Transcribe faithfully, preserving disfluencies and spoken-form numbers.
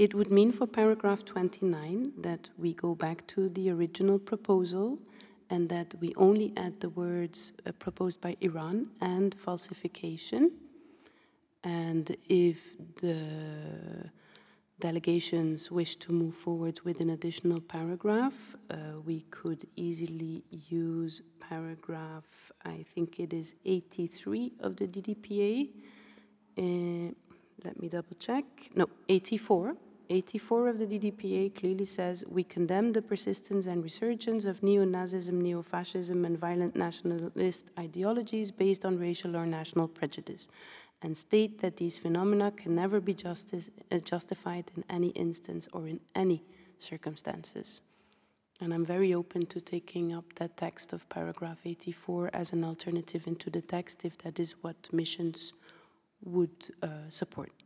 It would mean for paragraph twenty-nine that we go back to the original proposal and that we only add the words uh, proposed by Iran and falsification. And if the delegations wish to move forward with an additional paragraph, uh, we could easily use paragraph, I think it is eighty-three of the D D P A. Uh, let me double check. No, eighty-four. eighty-four of the D D P A clearly says, we condemn the persistence and resurgence of neo-Nazism, neo-fascism, and violent nationalist ideologies based on racial or national prejudice, and state that these phenomena can never be justice, uh, justified in any instance or in any circumstances. And I'm very open to taking up that text of paragraph eighty-four as an alternative into the text if that is what missions would uh, support.